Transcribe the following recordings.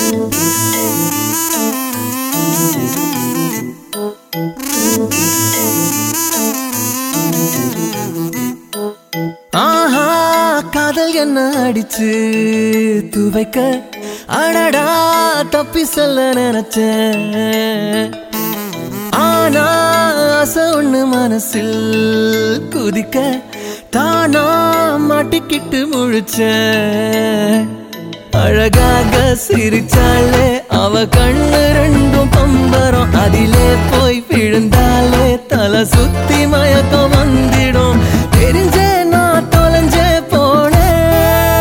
ஆஹா காதல் என்ன அடிச்சு துவைக்க அடடா தப்பி சொல்ல நினைச்சேன் ஆனா ஆசை ஒண்ணு மனசில் குதிக்க தானா மாட்டிக்கிட்டு முழிச்சேன் அழகாக சிரிச்சாலே அவ கண்ணு ரெண்டும் பம்பரம் அதிலே போய் விழுந்தாலே தலை சுத்தி மயக்கம் வந்திடும் தெரிஞ்சே நான் தொலைஞ்சே போனேன்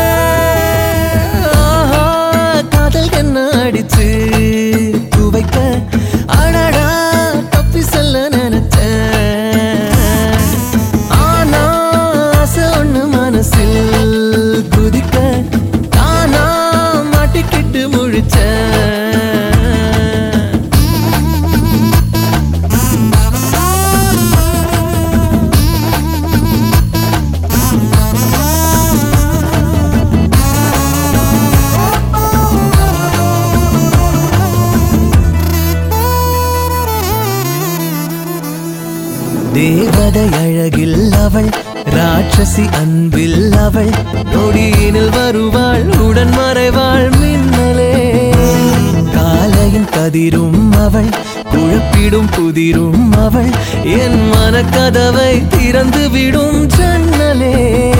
ஆஹா காதல் என்ன அடிச்சு துவைக்க அடடா தப்பி சொல்ல நினைச்சேன் ஆனா ஆசை ஒண்ணு மனசில் குதிக்க தானா மாட்டிக்கிட்டு முழிச்சேன் தேவதை அழகில் அவள் ராட்சசி அன்பில் அவள் நொடியினில் வருவாள் உடன் மறைவாள் மின்னலே காலையின் கதிரும் அவள் குழப்பிடும் புதிரும் அவள் என் மனக்கதவை திறந்து விடும் ஜன்னலே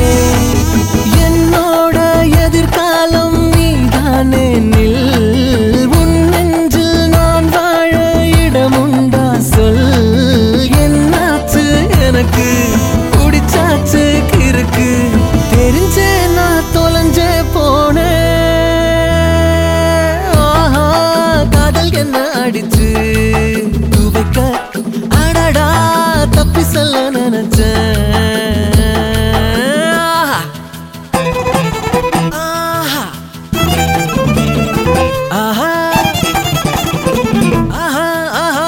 என்னோட எதிர்காலம் நீதானே நில் உன் நெஞ்சில் நான் வாழ இடமுண்டா சொல் என்னாச்சு எனக்கு குடிச்சாச்சு கிறுக்கு தெரிஞ்சே நான் தொலைஞ்சே போனேன் ஆஹா காதல் என்ன அடிச்சு துவைக்க அடடா தப்பி சொல்ல நினைச்சேன் ஆஹா ஆஹா ஆஹா ஆஹா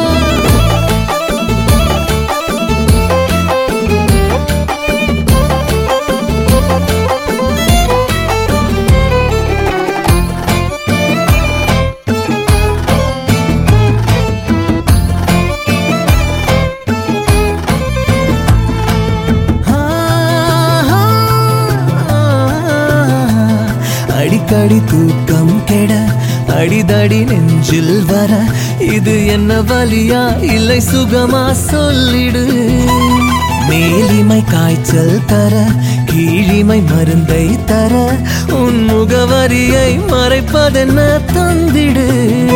அடிக்கடி தூக்கம் கெட அடிதடி நெஞ்சில் வர இது என்ன வலியா இல்லை சுகமா சொல்லிடு மேலிமை காய்ச்சல் தர கீழிமை மருந்தை தர உன் முகவரியை மறைப்பதென்ன தந்திடு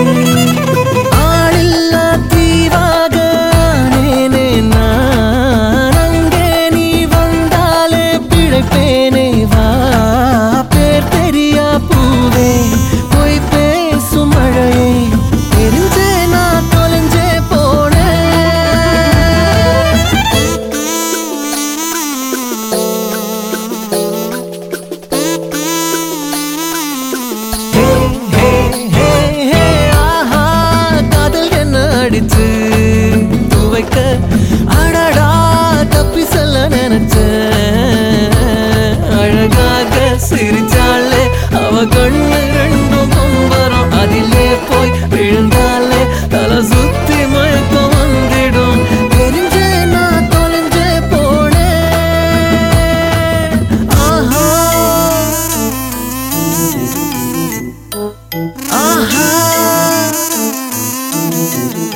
ஆளில்லா தீவாக ஆனேனே நான் அங்கே நீ வந்தாலே பிழைப்பேனே வா பேர் தெரியா பூவே போய் பேசும் மழையே தெரிஞ்சே நான் தொலைஞ்சே போனேன் ஆஹா காதல் என்ன அடிச்சு துவைக்க அடடா தப்பி சொல்ல நினைச்சேன் அழகாக சிரிச்சாலே அவ கண்ணு ரெண்டும் பம்பரம் அதிலே போய் விழுந்தாலே தலை சுத்தி மயக்கம் வந்திடும் தெரிஞ்சே நான் தொலைஞ்சே போனேன் ஆஹா ஆஹா